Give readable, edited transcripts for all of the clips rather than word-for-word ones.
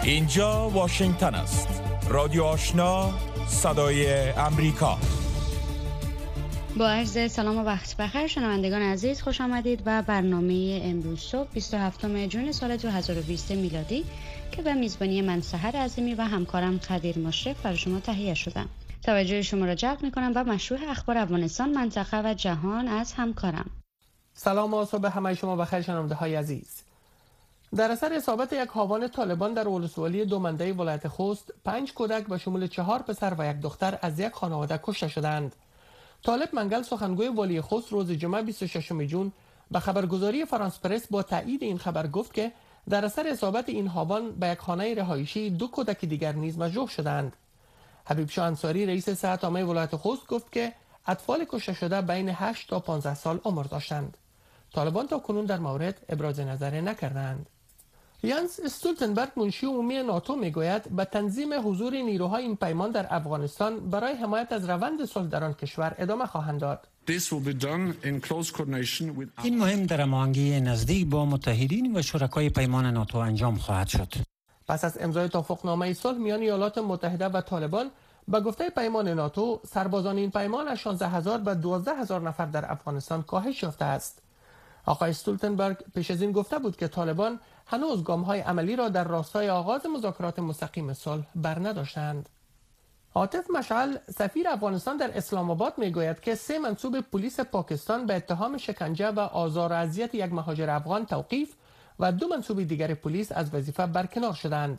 اینجا واشنگتن است. رادیو آشنا، صدای امریکا. با عرض سلام و وقت بخیر شنوندگان عزیز، خوش آمدید و برنامه امروز صبح 27 جون سال 2020 میلادی که به میزبانی من سحر عظیمی و همکارم قدیر مشرف برای شما تهیه شدم. توجه شما را جلب می‌کنم و مشروع اخبار افغانستان، منطقه و جهان از همکارم. سلام و صبح همه شما بخیر شنونده‌های عزیز. در اثر اصابت یک هاوان طالبان در ولسوالی دومنده ولایت خوست، 5 کودک به شمول 4 پسر و یک دختر از یک خانواده کشته شدند. طالب منگل سخنگوی والی خوست روز جمعه 26 جون به خبرگزاری فرانس پرس با تایید این خبر گفت که در اثر اصابت این هاوان به یک خانه رهایشی 2 کودک دیگر نیز مجروح شدند. حبیب شاه انصاری رئیس صحت عامه ولایت خوست گفت که اطفال کشته شده بین 8 تا 15 سال عمر داشتند. طالبان تا کنون در مورد ابراز نظر نکردند. یانس استولتنبرگ منشی عمومی ناتو میگوید به تنظیم حضور نیروهای این پیمان در افغانستان برای حمایت از روند صلح در آن کشور ادامه خواهند داد. این مهم در هماهنگی نزدیک با متحدین و شرکای پیمان ناتو انجام خواهد شد. پس از امضای توافقنامه صلح میان ایالات متحده و طالبان، به گفته پیمان ناتو، سربازان این پیمان از 16000 به 12000 نفر در افغانستان کاهش یافته است. آقای استولتنبرگ پیش از این گفته بود که طالبان هنوز گام‌های عملی را در راستای آغاز مذاکرات مستقیم صلح برنداشتند. عاطف مشعل سفیر افغانستان در اسلام آباد میگوید که 3 منصوب پلیس پاکستان به اتهام شکنجه و آزار و اذیت یک مهاجر افغان توقیف و 2 منصوب دیگر پلیس از وظیفه برکنار شدند.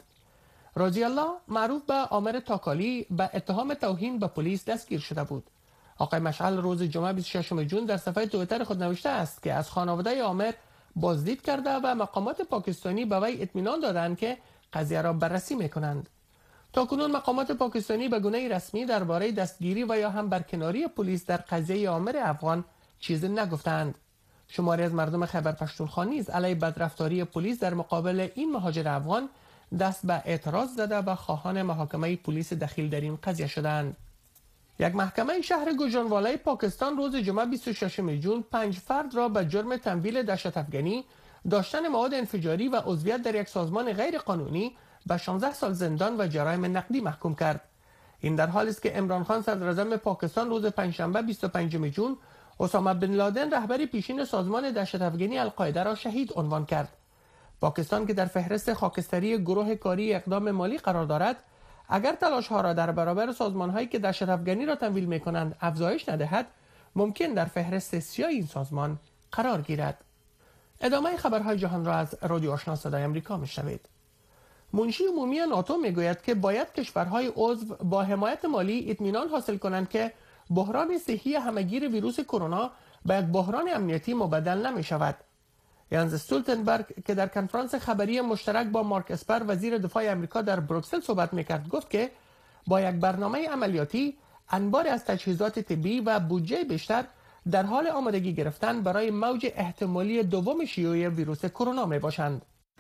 رضی الله معروف به عامر تاکالی به اتهام توهین به پلیس دستگیر شده بود. آقای مشعل روز جمعه 26 جون در صفحه توییتر خود نوشته است که از خانواده عامر بازدید کرده و مقامات پاکستانی به وی اطمینان دادند که قضیه را بررسی می‌کنند. تاکنون مقامات پاکستانی به گونه رسمی درباره دستگیری و یا هم برکناری پلیس در قضیه عامر افغان چیزی نگفتند. شماری از مردم خیبر پختونخوا نیز علیه بدرفتاری پلیس در مقابل این مهاجر افغان دست به اعتراض زده و خواهان محاکمه پلیس دخیل در این قضیه شدند. یک محکمه شهر گوجرانوالای پاکستان روز جمعه 26 جون 5 فرد را به جرم تمویل دهشت افغانی، داشتن مواد انفجاری و عضویت در یک سازمان غیر قانونی به 16 سال زندان و جرایم نقدی محکوم کرد. این در حالی است که عمران خان صدراعظم پاکستان روز پنجشنبه 25 جون اسامه بن لادن رهبر پیشین سازمان دهشت افغانی القاعده را شهید عنوان کرد. پاکستان که در فهرست خاکستری گروه کاری اقدام مالی قرار دارد، اگر تلاش‌ها را در برابر سازمان‌هایی که دهشت افغانی را تمویل می‌کنند افزایش ندهد، ممکن در فهرست سیاه این سازمان قرار گیرد. ادامه خبرهای جهان را از رادیو آشنا صدای آمریکا میشنوید. منشی عمومی ناتو میگوید که باید کشورهای عضو با حمایت مالی اطمینان حاصل کنند که بحران صحی همه‌گیر ویروس کرونا به یک بحران امنیتی مبدل نمی‌شود. یانس استولتنبرگ که در کنفرانس خبری مشترک با مارک اسپر وزیر دفاع آمریکا در بروکسل صحبت می‌کرد گفت که با یک برنامه عملیاتی، انبار از تجهیزات طبی و بودجه بیشتر در حال آمادگی گرفتن برای موج احتمالی دوم شیوع ویروس کرونا میباشند.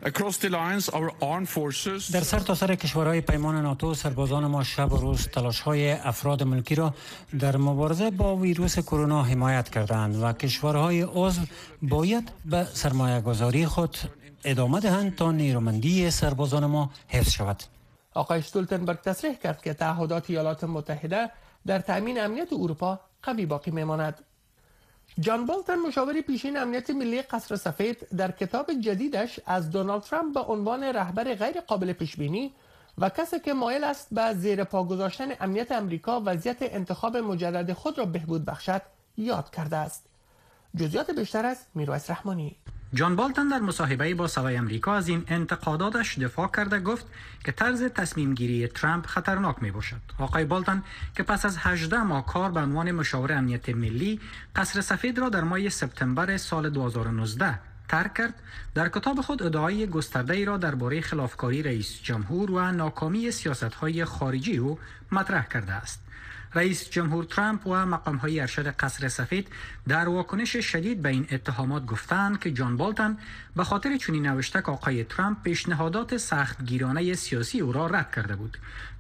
در سرتاسر کشورهای پیمان ناتو سربازان ما شب و روز تلاش‌های افراد ملکی را در مبارزه با ویروس کرونا حمایت کردند و کشورهای عضو باید به سرمایه‌گذاری خود ادامه دهند تا نیرومندی سربازان ما حفظ شود. آقای استولتنبرگ تصریح کرد که تعهدات ایالات متحده در تأمین امنیت اروپا قوی باقی میماند. جان بولتن مشاور پیشین امنیت ملی قصر سفید در کتاب جدیدش از دونالد ترامپ به عنوان رهبر غیر قابل پیش بینی و کسی که مایل است به زیر پا گذاشتن امنیت امریکا وضعیت انتخاب مجدد خود را بهبود بخشد یاد کرده است. جزئیات بیشتر از میرویس رحمانی. جان بولتن در مصاحبه‌ای با صدای آمریکا از این انتقاداتش دفاع کرده گفت که طرز تصمیم گیری ترامپ خطرناک می باشد. آقای بولتن که پس از 18 ماه کار به عنوان مشاور امنیت ملی قصر سفید را در ماه سپتامبر سال 2019 ترک کرد، در کتاب خود ادعای گسترده‌ای را درباره خلافکاری رئیس جمهور و ناکامی سیاست‌های خارجی او مطرح کرده است. رئیس جمهور ترامپ و مقام‌های ارشد قصر سفید در واکنش شدید به این اتهامات گفتند که جان بولتن به خاطر چنین نوشته که آقای ترامپ پیشنهادات سختگیرانه سیاسی او را رد کرده بود.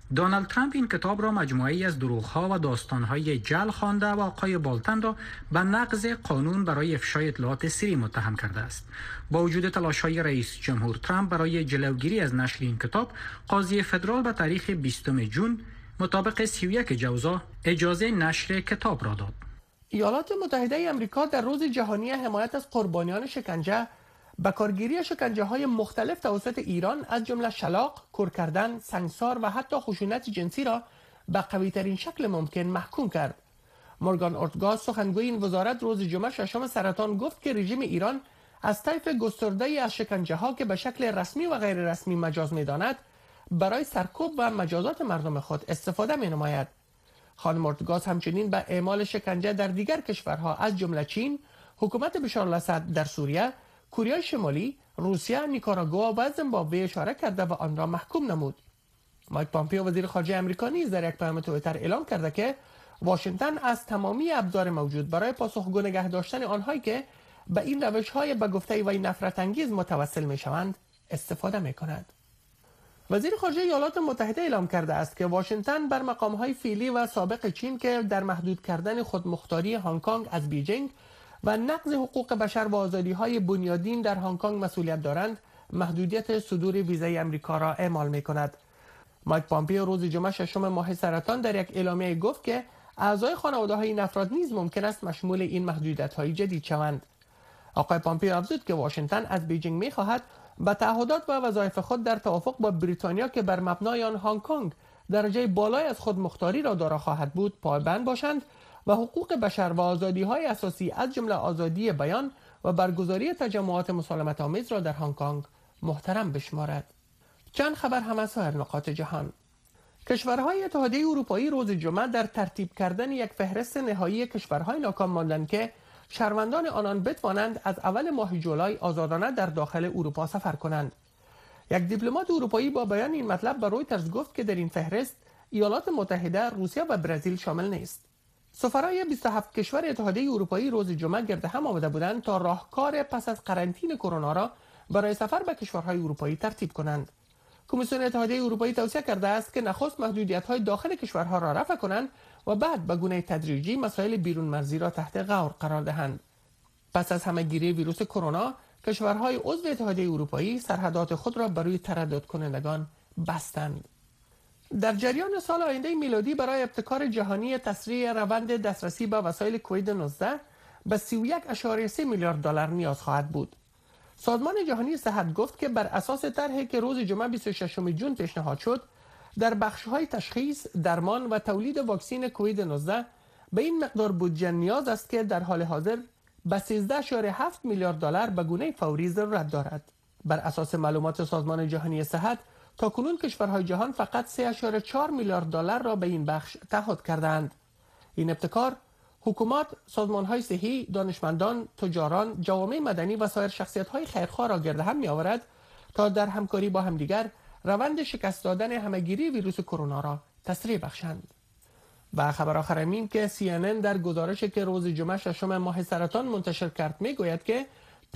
دونالد ترامپ این کتاب را مجموعه‌ای از دروغ‌ها و داستان‌های جعل خوانده و آقای بالتن را به نقض قانون برای افشای اطلاعات سری متهم کرده است. با وجود تلاش‌های رئیس جمهور ترامپ برای جلوگیری از نشر این کتاب، قاضی فدرال به تاریخ 20 جون مطابق 31 جوزا اجازه نشر کتاب را داد. ایالات متحده آمریکا در روز جهانی حمایت از قربانیان شکنجه به کارگیری شکنجه‌های مختلف توسط ایران از جمله شلاق، کور کردن، سنگسار و حتی خشونت جنسی را به قوی‌ترین شکل ممکن محکوم کرد. مورگان اورتگا سخنگوی این وزارت روز جمعه ششم سرطان گفت که رژیم ایران از طیف گسترده‌ای از شکنجه‌ها که به شکل رسمی و غیر رسمی مجاز می‌داند برای سرکوب و مجازات مردم خود استفاده می‌نماید. خانم اورتگاس همچنین به اعمال شکنجه در دیگر کشورها از جمله چین، حکومت بشار الاسد در سوریه، کره شمالی، روسیه، نیکاراگوآ و زیمبابوه اشاره کرده و آن را محکوم نمود. مایک پامپیو وزیر خارجه آمریکا نیز در یک پیام توییتر اعلام کرده که واشنگتن از تمامی ابزار موجود برای پاسخگو نگه داشتن آنهایی که به این روش‌های به گفته وی نفرت انگیز متوسل می‌شوند استفاده می‌کند. وزیر خارجه ایالات متحده اعلام کرده است که واشنگتن بر مقام‌های فعلی و سابق چین که در محدود کردن خودمختاری هنگ کنگ از بیجینگ و نقض حقوق بشر و آزادی‌های بنیادین در هنگ کنگ مسئولیت دارند، محدودیت صدور ویزای آمریکا را اعمال می‌کند. مایک پامپیو روز جمعه ششم ماه سرطان در یک اعلامیه گفت که اعضای خانواده‌های این افراد نیز ممکن است مشمول این محدودیت‌های جدید شوند. آقای پامپیو افزود که واشنگتن از بیجینگ می‌خواهد به تعهدات و وظایف خود در توافق با بریتانیا که بر مبنای آن هنگ کنگ درجه بالای از خودمختاری را دارا خواهد بود پایبند باشند و حقوق بشر و آزادی‌های اساسی از جمله آزادی بیان و برگزاری تجمعات مسالمت آمیز را در هنگ کنگ محترم بشمارد. چند خبر هم از سایر نقاط جهان. کشورهای اتحادیه اروپایی روز جمعه در ترتیب کردن یک فهرست نهایی کشورهای ناکام ماندند که شهروندان آنان بتوانند از اول ماه جولای آزادانه در داخل اروپا سفر کنند. یک دیپلمات اروپایی با بیان این مطلب به رویترز گفت که در این فهرست ایالات متحده، روسیه و برزیل شامل نیست. سفرای 27 کشور اتحادیه اروپایی روز جمعه گرد هم آمده بودند تا راهکار پس از قرنطینه کرونا را برای سفر به کشورهای اروپایی ترتیب کنند. کمیسیون اتحادیه اروپایی توصیه کرده است که نخست محدودیت‌های داخل کشورها را رفع کنند و بعد به گونه تدریجی مسائل بیرون مرزی را تحت غور قرار دهند. پس از همه‌گیری ویروس کرونا، کشورهای عضو اتحادیه اروپایی سرحدات خود را برای تردد کنندگان بستند. در جریان سال آینده میلادی برای ابتکار جهانی تسریع روند دسترسی به وسایل کووید 19 به 31.3 میلیارد دلار نیاز خواهد بود. سازمان جهانی صحت گفت که بر اساس طرحی که روز جمعه 26 جون پیشنهاد شد، در بخش‌های تشخیص، درمان و تولید واکسن کووید 19 به این مقدار بودجه نیاز است که در حال حاضر به 13.7 میلیارد دلار به گونه فوری ضرورت دارد. بر اساس معلومات سازمان جهانی صحت، تاکنون کشورهای جهان فقط 3.4 میلیارد دلار را به این بخش تعهد کردند. این ابتکار حکومات، سازمان‌های صحی، دانشمندان، تجاران، جوامع مدنی و سایر شخصیت‌های خیرخواه را گرد هم می‌آورد تا در همکاری با همدیگر روند شکست دادن همه‌گیری ویروس کرونا را تسریع بخشند. و خبر آخر این که CNN در گزارشی که روز جمعه ششم ماه سرطان منتشر کرد می‌گوید که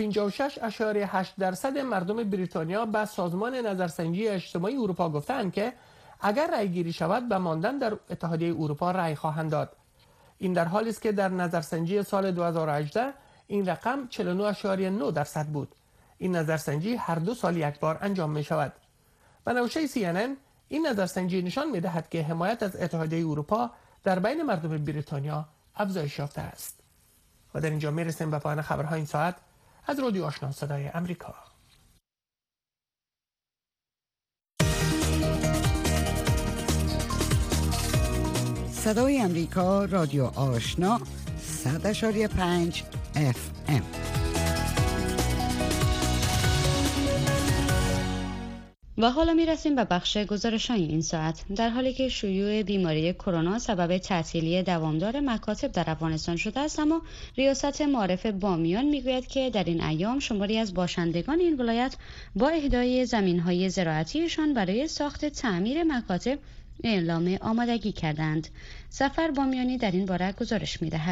56.8% مردم بریتانیا به سازمان نظرسنجی اجتماعی اروپا گفتند که اگر رأی‌گیری شود به ماندن در اتحادیه اروپا رأی خواهند داد. این در حالی است که در نظرسنجی سال 2018 این رقم 49.9% بود. این نظرسنجی هر 2 سال یک بار انجام می شود. به نوشته CNN این نظرسنجی نشان می دهد که حمایت از اتحادیه اروپا در بین مردم بریتانیا افزایش یافته است. و در اینجا می رسیم به پایان خبرهای این ساعت از رادیو آشنا صدای آمریکا. صدای آمریکا، رادیو آشنا 100.5 FM. و حالا می رسیم به بخش گزارش‌های این ساعت. در حالی که شیوع بیماری کرونا سبب تعطیلی دوامدار مکاتب در افغانستان شده است، اما ریاست معارف بامیان میگوید که در این ایام شماری از باشندگان این ولایت با اهدای زمین‌های زراعتیشان برای ساخت تعمیر مکاتب اعلام آمادگی کردند. ظفر بامیانی در این باره گزارش می‌دهد.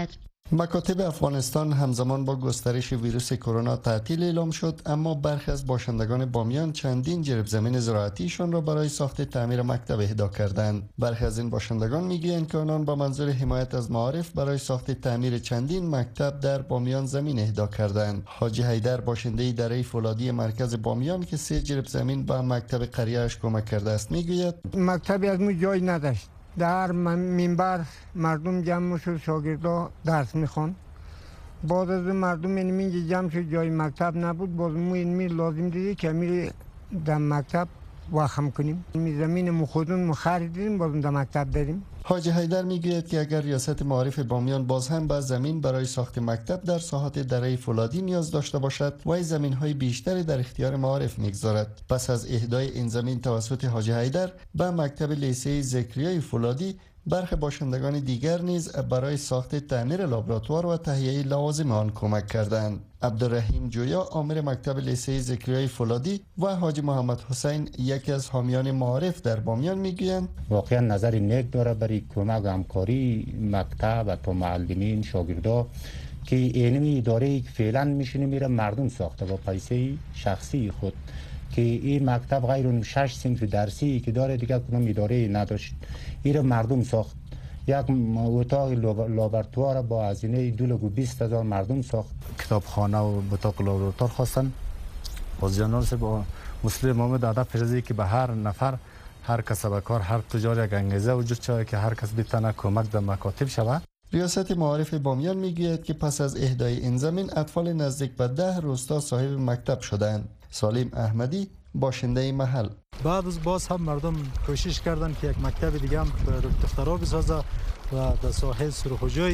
مکاتب افغانستان همزمان با گسترش ویروس کرونا تعطیل اعلام شد، اما برخی از باشندگان بامیان چندین جریب زمین زراعتیشان را برای ساخت تعمیر مکتب اهدا کردند. برخی از این باشندگان میگویند که آنان با منظور حمایت از معارف برای ساخت تعمیر چندین مکتب در بامیان زمین اهدا کردند. حاجی حیدر باشنده دره فولادی مرکز بامیان که 3 جریب زمین به مکتب قریه‌اش کمک کرده است میگوید مکتبی از ما جای نداشت. در منبر مردم جمع شد، شاگردا درس میخوان. بعد از مردم اینجا جمع شد، جای مکتب نبود. باز ما این لازم دیدی که میری در مکتب واخم کنیم. این زمین ما خودمون خریدیم، باز در مکتب داریم. حاجی حیدر میگوید که اگر ریاست معارف بامیان باز هم به زمین برای ساخت مکتب در ساحات دره فولادی نیاز داشته باشد، وای زمین‌های بیشتری در اختیار معارف میگذارد. پس از اهدای این زمین توسط حاجی حیدر به مکتب لیسه زکریای فولادی، برخی باشندگان دیگر نیز برای ساخت تعمیر لابراتوار و تهیه لوازم آن کمک کردند. عبدالرحیم جویا آمر مکتب لیسه زکریای فولادی و حاجی محمد حسین یکی از حامیان معارف در بامیان میگویند واقعا نظر نیک داره برای کمک و همکاری مکتب و تا معلمین شاگردا که اینمی اداره که فعلا میشینه میره مردم ساخته با پیسه شخصی خود، که این مکتب غیر اون 6 صنف درسی که داره دیگه کدام اداره نداشت، این مردم ساخت. یک اتاق لابراتوار با هزینه 2,20,000 مردم ساخت. کتابخانه و اتاق لابراتوار خواستن. باز جنرال با مسلم محمد داده پیش از که به هر نفر، هر کسب کار، هر تجار یک انگیزه وجود شده که هر کس بتونه کمک در مکاتب شود. ریاست معارف بامیان میگوید که پس از اهدای این زمین اطفال نزدیک به 10 روستا صاحب مکتب شدند. سالم احمدی باشنده محل: بعد از باز هم مردم کوشش کردن که یک مکتب دیگه هم دخترها بسازه و در ساحل سرخوجای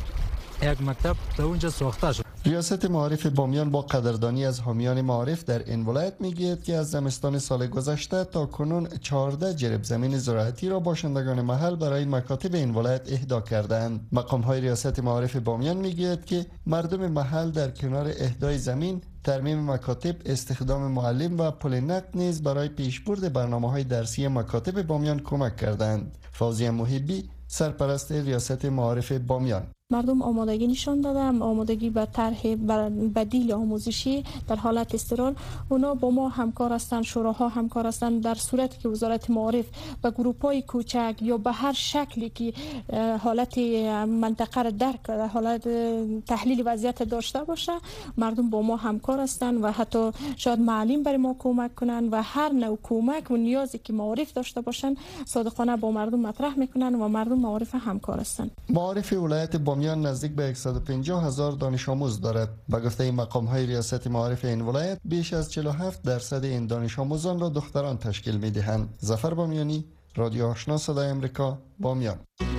یک مکتب در اونجا ساخته شد. ریاست معارف بامیان با قدردانی از حامیان معارف در این ولایت میگوید که از زمستان سال گذشته تا کنون 14 جریب زمین زراعتی را باشندگان محل برای مکاتب این ولایت اهدا کردند. مقام‌های ریاست معارف بامیان میگوید که مردم محل در کنار اهدای زمین، ترمیم مکاتب، استخدام معلم و پول نقد نیز برای پیشبرد برنامه‌های درسی مکاتب بامیان کمک کردند. فوزیه محبی، سرپرست ریاست معارف بامیان: مردم آمادگی نشان دادن، آمادگی به طرح بدیل آموزشی در حالت استقرار. اونا با ما همکار هستند، شوراها همکار هستند. در صورتی که وزارت معارف به گروپ‌های کوچک یا به هر شکلی که حالت منطقه را درک کرده، حالت تحلیل وضعیت داشته باشه، مردم با ما همکار هستند و حتی شاید معلم برای ما کمک کنند و هر نوع کمک و نیازی که معارف داشته باشند صادقانه با مردم مطرح میکنند و مردم معارف همکار هستند. معارف ولایت بامیان نزدیک به 150,000 دانش آموز دارد. به گفته مقام‌های ریاست معارف این ولایت، بیش از 47% این دانش آموزان را دختران تشکیل می‌دهند. ظفر بامیانی، رادیو آشنا صدای امریکا، بامیان.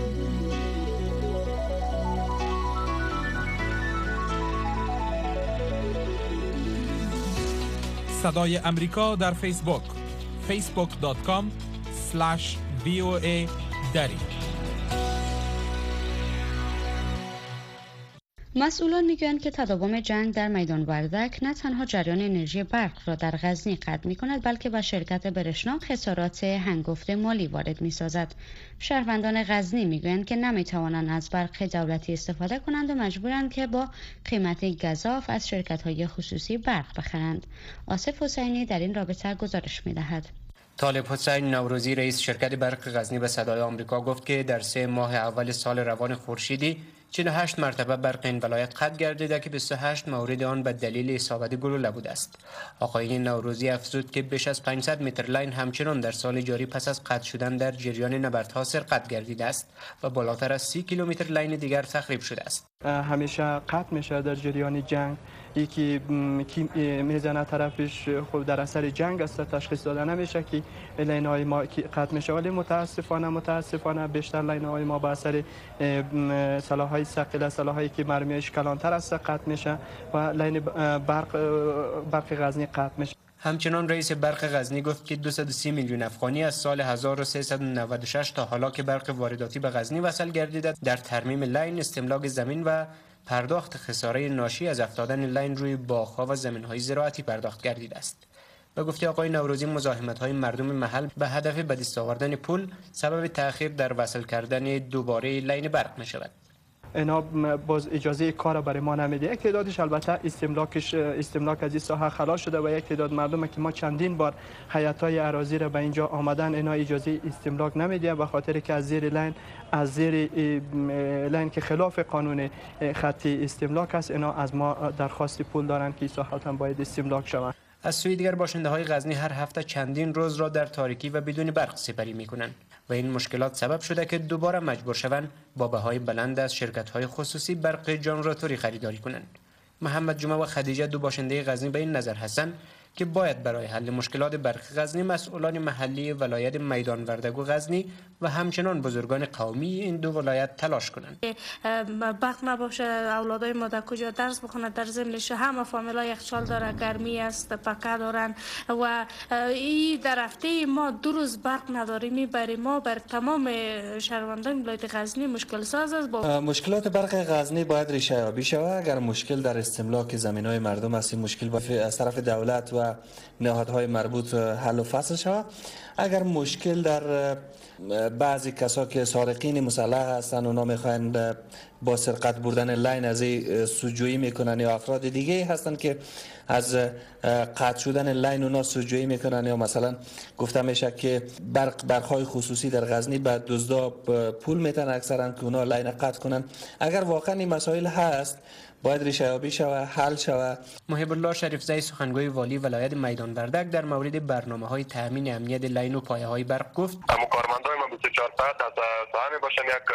صدای امریکا در فیسبوک facebook.com/VOA دری. مسئولان میگویند که تداوم جنگ در میدان وردک نه تنها جریان انرژی برق را در غزنی قطع می‌کند، بلکه به شرکت برشنا خسارات هنگفت مالی وارد می‌سازد. شهروندان غزنی میگویند که نمی‌توانند از برق دولتی استفاده کنند و مجبورند که با قیمت گزاف از شرکت‌های خصوصی برق بخرند. آصف حسینی در این رابطه گزارش می‌دهد. طالب حسین نوروزی رئیس شرکت برق غزنی به صدای آمریکا گفت که در 3 ماه اول سال روان خورشیدی 48 مرتبه برق این ولایت قطع گردیده که 28 مورد آن به دلیل اصابت گلوله بوده است. آقای نوروزی افزود که بیش از 500 متر لاین همچنان در سال جاری پس از قطع شدن در جریان نبردها سرقت گردیده است و بالاتر از 30 کیلومتر لاین دیگر تخریب شده است. همیشه قطع میشه در جریان جنگ، یکی میزنه طرفش خود در اثر جنگ است، تشخیص داده نمیشه که لاین های ما قطع میشه، ولی متاسفانه بیشتر لاین های ما به اثر سلاح‌های ثقیل، سلاح‌هایی که مرمیش کلانتر است قطع میشه و لاین برق غزنی قطع میشه. همچنان رئیس برق غزنی گفت که 230 میلیون افغانی از سال 1396 تا حالا که برق وارداتی به غزنی وصل گردیده در ترمیم لاین، استملاک زمین و پرداخت خساره ناشی از افتادن لاین روی باغ‌ها و زمین‌های زراعتی پرداخت گردیده است. به گفته آقای نوروزی، مزاحمت‌های مردم محل به هدف به دست آوردن پول سبب تأخیر در وصل کردن دوباره لاین برق می‌شود. اینا باز اجازه کار برای ما نمیده. یک تعدادش البته استملاک از این ساحه خلاص شده و یک تعداد مردم که ما چندین بار هیئت‌های اراضی را به اینجا آمدن اینا اجازه استملاک نمیده به خاطر که از زیر لین که خلاف قانون خط استملاک است اینا از ما درخواست پول دارن که ساحات هم باید استملاک شوند. از سوی دیگر باشنده های غزنی هر هفته چندین روز را در تاریکی و بدون برق سپری می کنند و این مشکلات سبب شده که دوباره مجبور شوند با بهای بلند از شرکت های خصوصی برق جنراتوری خریداری کنند. محمد جمعه و خدیجه دو باشنده غزنی به این نظر هستند که باید برای حل مشکلات برق غزنی مسئولان محلی ولایت میدان وردگ و غزنی و همچنان بزرگان قومی این دو ولایت تلاش کنند. برق نباشه اولادای ما در کجا درس بخونن، در ضمنش همه فامیلا یخچال داره، گرمی است، پکه دارن و این در هفته ما 2 روز برق نداریم. برای ما بر تمام شهروندان ولایت غزنی مشکل ساز است. مشکلات برق غزنی باید ریشه یابی شود. اگر مشکل در استملاک زمین‌های مردم است، این مشکل از طرف دولت و نهادهای مربوط حل و فصل شود. اگر مشکل در بعضی کسا که سارقین مسلح هستند اونا میخواین با سرقت بردن لاین از سودجویی میکنن یا افراد دیگه هستند که از قطع شدن لاین اونا سودجویی میکنن یا مثلا گفته میشه که برق‌های خصوصی در غزنی به دزدا پول میتن اکثرا که اونا لاین قطع کنن. اگر واقعا این مسائل هست باید ریشه یابی شود، حل شود. محب الله شریفزی سخنگوی والی ولایت میدان وردگ در مورد برنامه‌های تامین امنیت لاین و پایه‌های برق گفت: کارمندان ما 24 ساعت از ساحه باشن. یک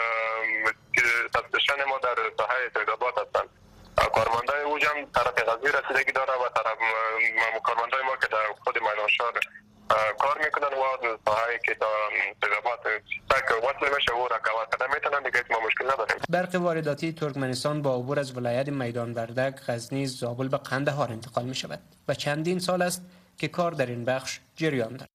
تفتیشان ما در ساحه تیزابات هستند. کارمندان اوج هم طرف غزنی رسیدگی داره و طرف کارمندان ما که در خود میدان شهر کار میکنن و ساحه که تا تیزابات تک وصل میشه و رکابت کردن میتونن دیگه ما مشکل نداریم. برق وارداتی ترکمنستان با عبور از ولایت میدان وردگ، غزنی، زابل به قندهار انتقال می شود و چندین سال است که کار در این بخش جریان دارد.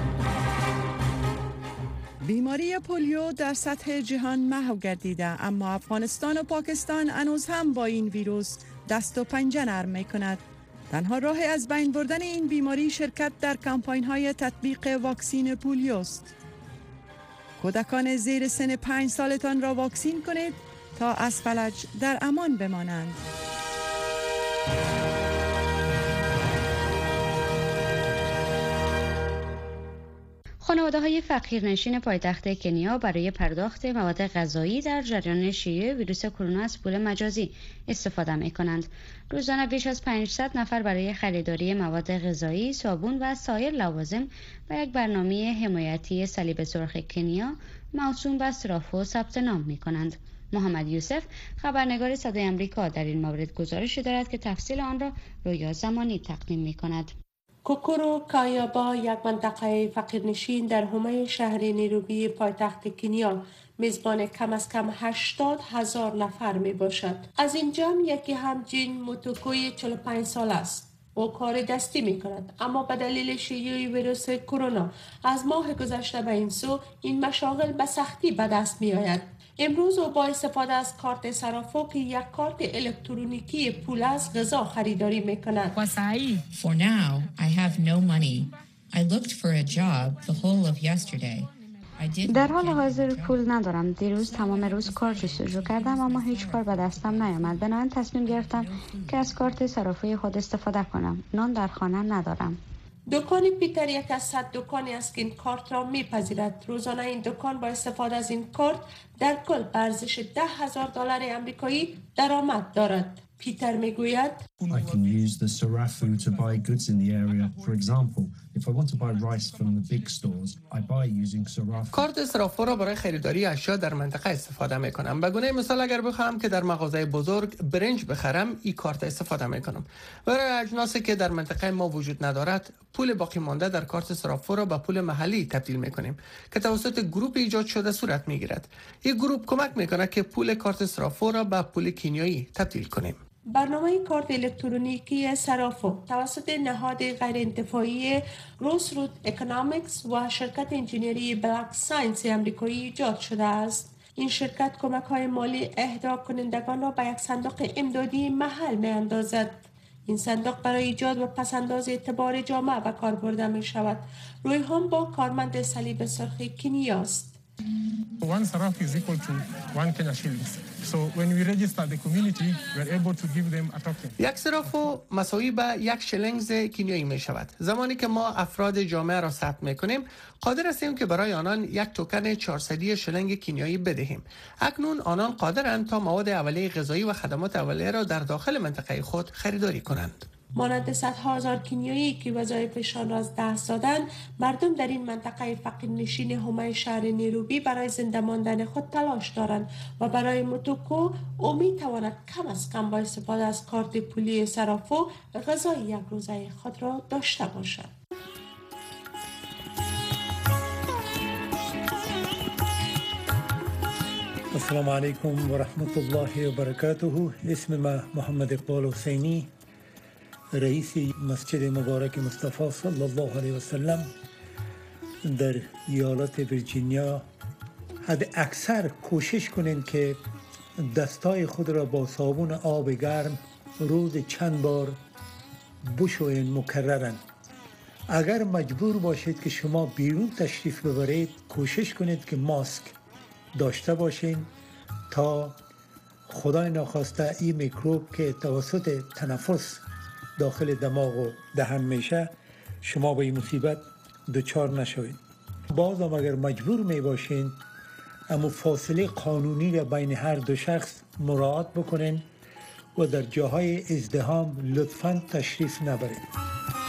بیماری پولیو در سطح جهان محو گردیده، اما افغانستان و پاکستان هنوز هم با این ویروس دست و پنجه نرم می کند. تنها راه از بین بردن این بیماری شرکت در کمپاین های تطبیق واکسین پولیو است. کودکان زیر سن 5 سالتان را واکسین کنید تا از فلج در امان بمانند. خانواده‌های فقیرنشین پایتخت کنیا برای پرداخت مواد غذایی در جریان شیوع ویروس کرونا از پول مجازی استفاده می‌کنند. روزانه بیش از 500 نفر برای خریداری مواد غذایی، صابون و سایر لوازم به یک برنامه حمایتی صلیب سرخ کنیا موسوم به سرافو ثبت نام می‌کنند. محمد یوسف خبرنگار صدای آمریکا در این مورد گزارشی دارد که تفصیل آن را رویا زمانی تقدیم می‌کند. کوکورو کایابا، یک منطقه فقیرنشین در حومه شهر نیروبی پایتخت کنیا، میزبان کم از کم 80,000 نفر می باشد. از این جمع یکی همچین موتوکوی 45 سال است. او کار دستی می کند، اما به دلیل شیوع ویروس کرونا از ماه گذشته به این سو این مشاغل به سختی به دست می آید. امروز او با استفاده از کارت سرافو که یک کارت الکترونیکی پول از غذا خریداری می کند. For now, I have no money. I looked for a job the whole of yesterday. در حال حاضر پول ندارم. دیروز تمام روز کار جستجو کردم اما هیچ کار به دستم نیامد. بنابراین تصمیم گرفتم که از کارت صرافی خود استفاده کنم. نان در خانه ندارم. دکان پیتر یک از 100 دکانی است که این کارت را میپذیرد. روزانه این دکان با استفاده از این کارت در کل به ارزش $10,000 آمریکایی درآمد دارد. پیتر میگوید I can use the Sarafu to buy goods in the area. For example, if I want to buy rice from the big stores, I buy using Sarafu. کارت سرافو را برای خریداری اشیا در منطقه استفاده می کنم. به گونه مثال اگر بخواهم که در مغازه بزرگ برنج بخرم، این کارت استفاده می کنم. برای اجناسی که در منطقه ما وجود ندارد، پول باقی مانده در کارت سرافو را به پول محلی تبدیل می کنیم که توسط گروه ایجاد شده صورت می گیرد. این گروه کمک می کند که پول کارت سرافو را به پول کنیایی تبدیل کنیم. برنامه کارت الکترونیکی سرافو توسط نهاد غیرانتفاعی گروسروت اکونومیکس و شرکت انجینری بلاک ساینس آمریکایی ایجاد شده است. این شرکت کمک‌های مالی اهدا کنندگان را به یک صندوق امدادی محل می‌اندازد. این صندوق برای ایجاد و پس‌انداز اعتبار جامعه به کار برده می‌شود. روی هم با کارمند صلیب سرخ کنیا است. One saraf is equal to 1 Kenya shillings. So when we register the community, we are able to give them a token. یک صرافو مساوی به 1 شلنگ کنیایی می شود. زمانی که ما افراد جامعه را ثبت می کنیم، قادر هستیم که برای آنان 1 توکن 400 شلنگ کنیایی بدهیم. اکنون آنان قادرند تا مواد اولیه غذایی و خدمات اولیه را در داخل منطقه خود خریداری کنند. مانند صدها هزار کنیایی که وظایفشان را از دست دادند، مردم در این منطقه فقیرنشین حومه شهر نیروبی برای زنده ماندن خود تلاش دارند و برای موتوکو او می تواند کم از کم با استفاده از کارت پولی صرافو غذای یک روزه خود را داشته باشد. السلام علیکم و رحمت الله و برکاته. اسم ما محمد اقبال حسینی، رئیس مسجد مبارک مصطفی صلی الله علیه و سلم در ایالت ویرجینیا. حد اکثر کوشش کنین که دستای خود را با صابون آب گرم روز چند بار بشوین مکررن. اگر مجبور باشید که شما بیرون تشریف ببرید، کوشش کنید که ماسک داشته باشین تا خدای ناخواسته این میکروب که توسط تنفس داخل دماغ و دهن میشه شما به این مصیبت دچار نشوید. باز هم اگر مجبور می باشین، اما فاصله قانونی را بین هر دو شخص مراعات بکنین و در جاهای ازدحام لطفاً تشریف نبرید.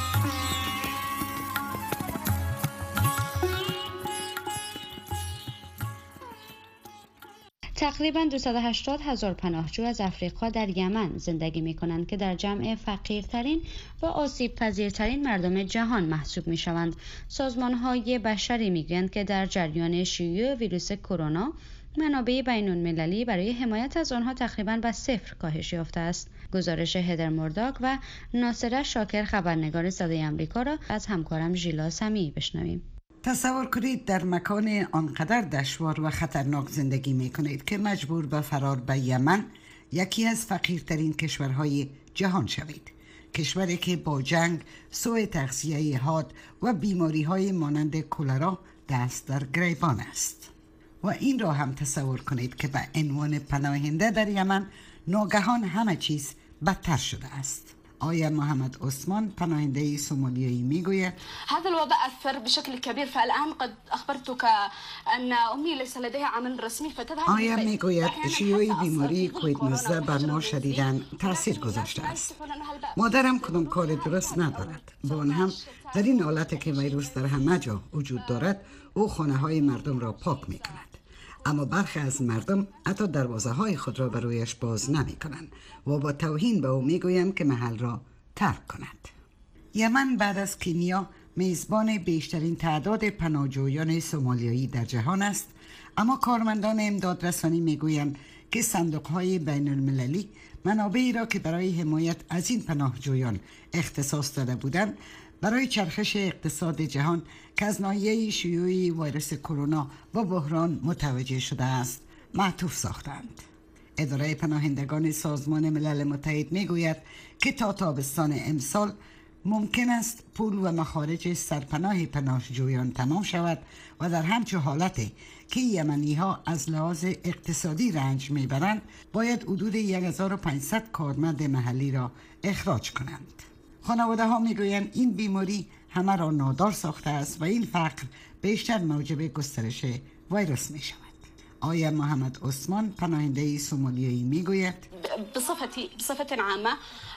تقریباً 280,000 پناهجو از افریقا در یمن زندگی می کنند که در جمع فقیرترین و آسیب پذیرترین مردم جهان محسوب می شوند. سازمان های بشری می گویند که در جریان شیوع ویروس کرونا منابع بین المللی برای حمایت از آنها تقریباً به 0 کاهش یافته است. گزارش هدر مورداک و ناصره شاکر خبرنگار صدای آمریکا را از همکارم ژیلا سمیعی بشنویم. تصور کنید در مکان آنقدر دشوار و خطرناک زندگی می کنید که مجبور به فرار به یمن، یکی از فقیرترین کشورهای جهان شوید. کشوری که با جنگ، سوء تغذیه حاد و بیماری های مانند کولرا دست در گریبان است. و این را هم تصور کنید که به عنوان پناهنده در یمن ناگهان همه چیز بدتر شده است. آیا محمد عثمان پناهنده سومالیایی میگوید هذا الوباء أثر بشكل كبير، فالآن قد أخبرتك أن أمي ليس لديها عمل رسمي فتذهب. آیا میگوید شیوع بیماری کووید 19 بر ما شدیداً تاثیر گذاشته است. مادرم کدام کار درست ندارد. با آن هم در این حالت که ویروس در همه جا وجود دارد، او خانه های مردم را پاک می کند. اما برخی از مردم حتی دروازه های خود را برایش باز نمی کنند و با توهین به او می گویند که محل را ترک کند. یمن بعد از کنیا میزبان بیشترین تعداد پناهجویان سومالیایی در جهان است، اما کارمندان امدادرسانی می گویند که صندوق های بین المللی منابعی را که برای حمایت از این پناهجویان اختصاص داده بودند برای چرخش اقتصاد جهان که از ناحیه شیوع ویروس کرونا و بحران متوجه شده است معطوف ساختند. اداره پناهندگان سازمان ملل متحد میگوید که تا تابستان امسال ممکن است پول و مخارج سرپناه پناهجویان تمام شود و در همچون حالتی که یمنی ها از لحاظ اقتصادی رنج میبرند باید حدود 1500 کارمند محلی را اخراج کنند. خانواده ها میگویند این بیماری همه را نادار ساخته است و این فقر بیشتر موجب گسترش ویروس می شود. آیا محمد عثمان پناهنده سومالیایی میگوید بصفت عامه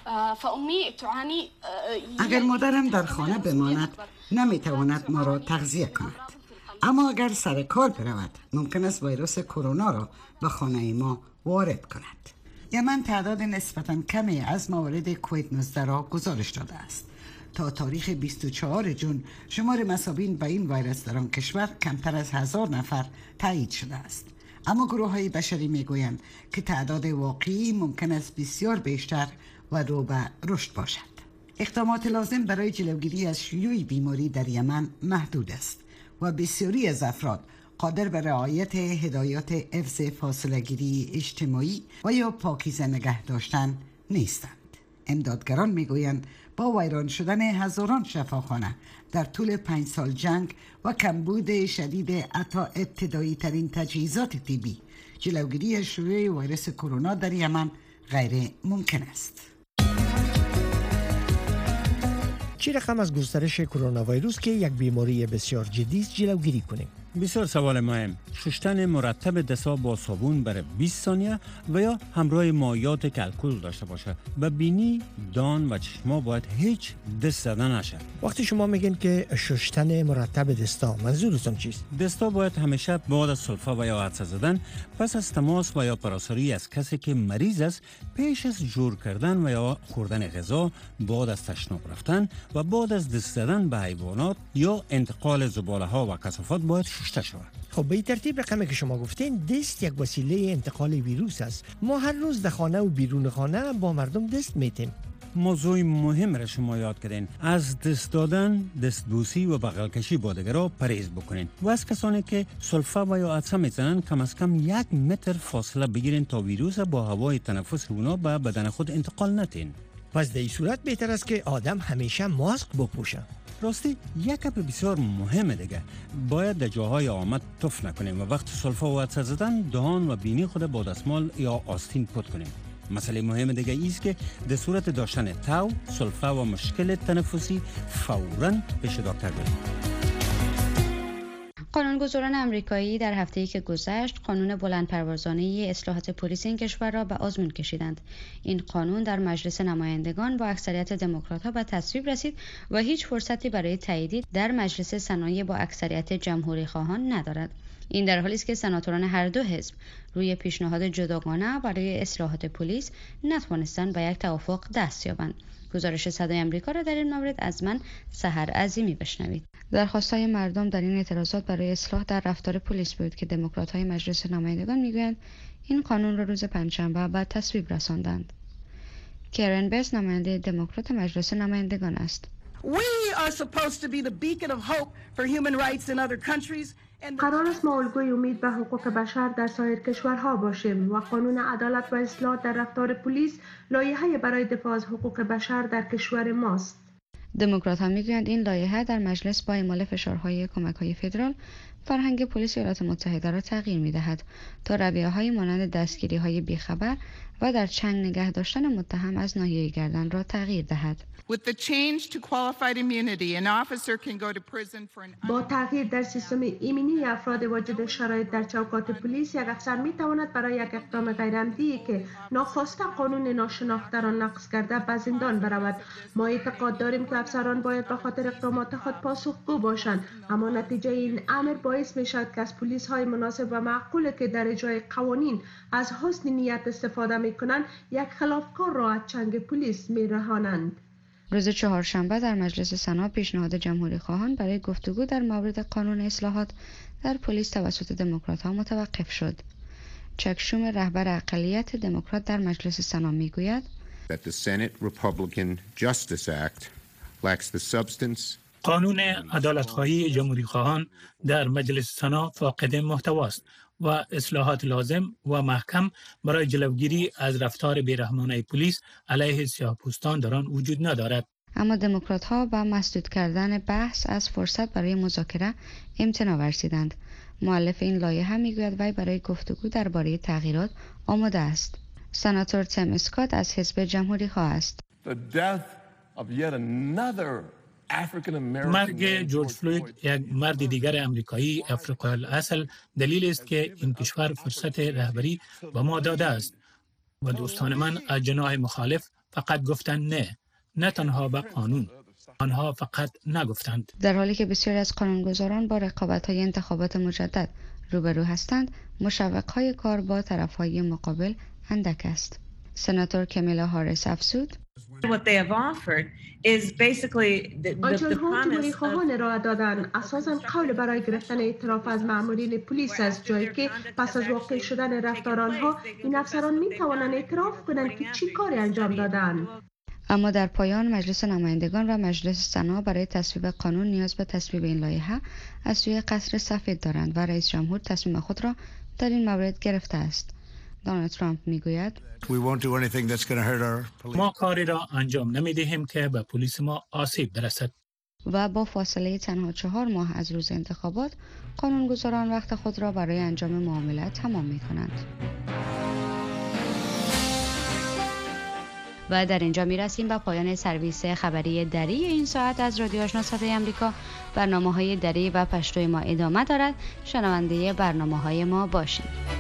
فامی تعانی. اگر مادرم در خانه بماند نمیتواند ما را تغذیه کند، اما اگر سر کار برود ممکن است ویروس کرونا را به خانه ما وارد کند. یمن تعداد نسبتاً کمی از موارد کووید 19 را گزارش داده است. تا تاریخ 24 جون شمار مصابین به این ویروس در آن کشور کمتر از 1000 نفر تایید شده است. اما گروه های بشری میگویند که تعداد واقعی ممکن است بسیار بیشتر و رو به رشد باشد. اقدامات لازم برای جلوگیری از شیوع بیماری در یمن محدود است و بسیاری از افراد قادر به رعایت هدایات حفظ فاصله گیری اجتماعی و یا پاکیزه نگه داشتن نیستند. امدادگران میگویند با ویران شدن هزاران شفاخانه در طول 5 سال جنگ و کمبود شدید حتی ابتدایی ترین تجهیزات طبی، جلوگیری شیوع ویروس کرونا در یمن غیر ممکن است. چه رقم از گسترش کرونا ویروس که یک بیماری بسیار جدی است جلوگیری کنیم؟ بسیار سوال مهم. شستن مرتب دست‌ها با صابون برای 20 ثانیه و یا همراه مایعات که الکل داشته باشه. و بینی، دان و چشما باید هیچ دست زدن نشه. وقتی شما میگین که شستن مرتب دستا، منظورتون چیست؟ دستا باید همیشه بعد از سلفه و یا عطسه زدن پس از تماس و یا پراساری از کسی که مریض است پیش از جور کردن و یا خوردن غذا، بعد از تشناب رفتن و بعد از دست زدن به حیوانات یا انتقال زباله ها و کثافات باید شسته شود. خب به این ترتیب رقمی که شما گفتین دست یک وسیله انتقال ویروس است. ما هر روز در خانه و بیرون خانه با مردم دست میتیم. موضوع مهم را شما یاد کردین. از دست دادن، دستبوسی و بغل کشی با دیگران پرهیز بکنین و از کسانی که سلفه و یا عطسه میزنن کم از کم 1 متر فاصله بگیرین تا ویروس با هوای تنفس اونا به بدن خود انتقال نتین. پس در این صورت بهتر است که آدم همیشه ماسک بپوشه. راستی یک گپ بسیار مهمه دیگه، باید در جاهای آمد تف نکنیم و وقت سلفه و عطسه زدن دهان و بینی خود با دستمال یا آستین پت کنیم. مسئله مهم دیگه ایست که در صورت داشتن تاو، سلفه و مشکل تنفسی فوراً پیش دکتر بریم. قانونگذاران امریکایی در هفته‌ای که گذشت قانون بلندپروازانه اصلاحات پلیس این کشور را به آزمون کشیدند. این قانون در مجلس نمایندگان با اکثریت دموکرات‌ها به تصویب رسید و هیچ فرصتی برای تایید در مجلس سنایی با اکثریت جمهوری‌خواهان ندارد. این در حالی است که سناتوران هر دو حزب روی پیشنهاد جداگانه برای اصلاحات پلیس نتوانستند به یک توافق دست یابند. گزارش صدای آمریکا را در این مورد از من سحر عظیمی بشنوید. درخواست‌های مردم در این اعتراضات برای اصلاح در رفتار پلیس بود که دموکرات‌های مجلس نمایندگان میگویند این قانون را روز پنجشنبه به تصویب رساندند. کرن بس نماینده دموکرات مجلس نمایندگان است. قرار است ما الگوی امید به حقوق بشر در سایر کشورها باشیم و قانون عدالت و اصلاح در رفتار پلیس لایحه‌ای برای دفاع از حقوق بشر در کشور ماست. دموکرات‌ها میگویند این لایحه در مجلس با اعمال فشارهای کمک‌های فدرال فرهنگ پلیس ایالات متحده را تغییر می‌دهد تا رویه‌های مانند دستگیری‌های بیخبر و در چنگ نگه داشتن متهم از ناحیه گردن را تغییر دهد. با تغییر در سیستم ایمنی افراد واجد شرایط در چوکات پلیس یک افسر می‌تواند برای یک اقدام غیرعمدی که ناخواسته قانون ناشناخته را نقض کرده به زندان برود. ما اعتقاد داریم که افسران باید به خاطر اقدامات خود پاسخگو باشند، اما نتیجه این امر باعث می‌شود که از پلیس‌های مناسب و معقول که در اجرای قوانین از حسن نیت استفاده می‌کنند یک خلافکار را از چنگ پلیس می‌رهانند. روز چهارشنبه در مجلس سنا پیشنهاد جمهوری خواهان برای گفتگو در مورد قانون اصلاحات در پلیس توسط دموکرات‌ها متوقف شد. چک شومر رهبر اقلیت دموکرات در مجلس سنا میگوید that the Senate Republican Justice Act lacks the substance. قانون عدالت‌خواهی جمهوری خواهان در مجلس سنا فاقد محتواست و اصلاحات لازم و محکم برای جلوگیری از رفتار بیرحمانه پلیس علیه سیاه‌پوستان در آن وجود ندارد. اما دموکرات‌ها با مسدود کردن بحث از فرصت برای مذاکره امتناع ورزیدند. مؤلف این لایحه میگوید وی برای گفتگو درباره تغییرات آماده است. سناتور تیم اسکات از حزب جمهوری خواه است. مرگ جورج فلوید، یک مرد دیگر امریکایی افریقایی الاصل، دلیل است که این کشور فرصت رهبری به ما داده است و دوستان من از جناح مخالف فقط گفتند نه تنها به قانون، آنها فقط نگفتند. در حالی که بسیاری از قانونگذاران با رقابت‌های انتخابات مجدد روبرو هستند، مشوق‌های کار با طرف‌های مقابل اندک است. سناتور کمیلا هاریس افزود آنچه جمهوری خواهان ارائه دادند اساساً قول برای گرفتن اعتراف از مامورین پلیس است، جایی که پس از واقع شدن رفتار آنها این افسران می توانند اعتراف کنند که چی کاری انجام دادند. اما در پایان مجلس نمایندگان و مجلس سنا برای تصویب قانون نیاز به تصویب این لایحه از سوی قصر سفید دارند و رئیس جمهور تصمیم خود را در این مورد گرفته است. دونالد ترامپ میگوید ما کاری را انجام نمیدهیم که به پلیس ما آسیب برسد. و با فاصله تنها 4 ماه از روز انتخابات، قانونگذاران وقت خود را برای انجام معاملات تمام می کنند. و در اینجا می رسیم به پایان سرویس خبری دری این ساعت از رادیو آشنا صدای آمریکا. برنامه‌های دری و پشتوی ما ادامه دارد. شنونده برنامه‌های ما باشید.